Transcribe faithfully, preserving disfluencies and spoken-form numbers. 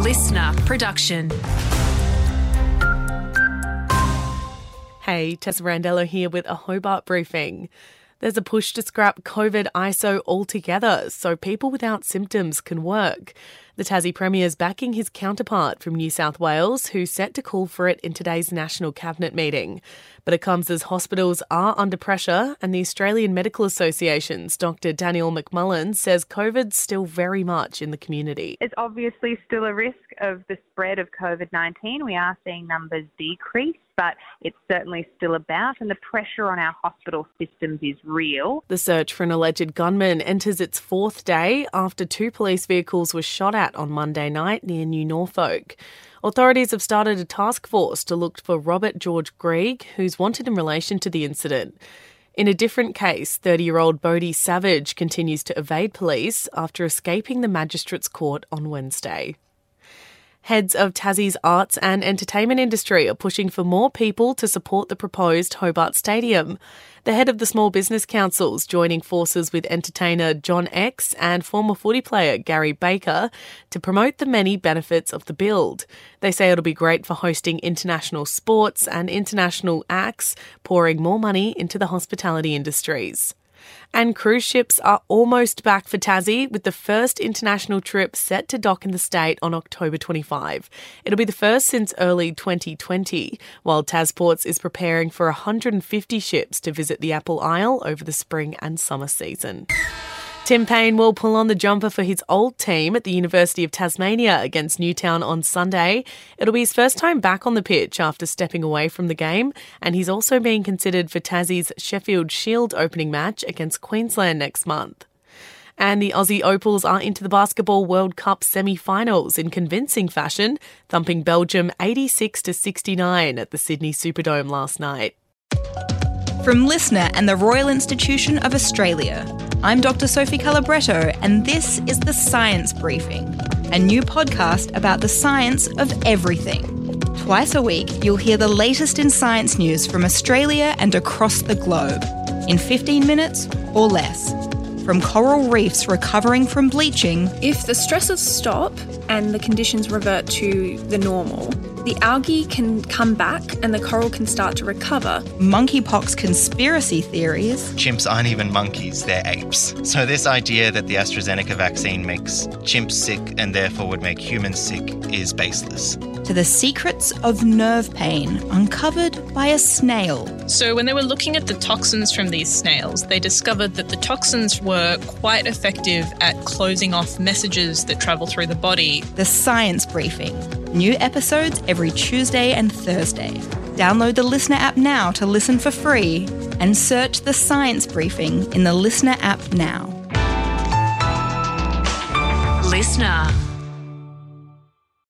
listener production. Hey, Tessa Randello here with a Hobart briefing. There's a push to scrap COVID I S O altogether so people without symptoms can work. The Tassie Premier's backing his counterpart from New South Wales, who's set to call for it in today's National Cabinet meeting. But it comes as hospitals are under pressure, and the Australian Medical Association's Doctor Daniel McMullen says COVID's still very much in the community. It's obviously still a risk of the spread of COVID nineteen. We are seeing numbers decrease, but it's certainly still about, and the pressure on our hospital systems is real. The search for an alleged gunman enters its fourth day after two police vehicles were shot at on Monday night near New Norfolk. Authorities have started a task force to look for Robert George Greig, who's wanted in relation to the incident. In a different case, thirty-year-old Bodie Savage continues to evade police after escaping the magistrate's court on Wednesday. Heads of Tassie's arts and entertainment industry are pushing for more people to support the proposed Hobart Stadium. The head of the Small Business Council's joining forces with entertainer John X and former footy player Gary Baker to promote the many benefits of the build. They say it'll be great for hosting international sports and international acts, pouring more money into the hospitality industries. And cruise ships are almost back for Tassie, with the first international trip set to dock in the state on October twenty-fifth. It'll be the first since early twenty twenty, while Tasports is preparing for one hundred fifty ships to visit the Apple Isle over the spring and summer season. Tim Payne will pull on the jumper for his old team at the University of Tasmania against Newtown on Sunday. It'll be his first time back on the pitch after stepping away from the game, and he's also being considered for Tassie's Sheffield Shield opening match against Queensland next month. And the Aussie Opals are into the Basketball World Cup semi-finals in convincing fashion, thumping Belgium eighty-six to sixty-nine at the Sydney Superdome last night. From Listener and the Royal Institution of Australia, I'm Doctor Sophie Calabretto, and this is The Science Briefing, a new podcast about the science of everything. Twice a week, you'll hear the latest in science news from Australia and across the globe, in fifteen minutes or less. From coral reefs recovering from bleaching. If the stresses stop and the conditions revert to the normal, the algae can come back and the coral can start to recover. Monkeypox conspiracy theories. Chimps aren't even monkeys, they're apes. So this idea that the AstraZeneca vaccine makes chimps sick and therefore would make humans sick is baseless. To the secrets of nerve pain uncovered by a snail. So when they were looking at the toxins from these snails, they discovered that the toxins were quite effective at closing off messages that travel through the body. The Science Briefing. New episodes every Tuesday and Thursday. Download the Listener app now to listen for free and search The Science Briefing in the Listener app now. Listener.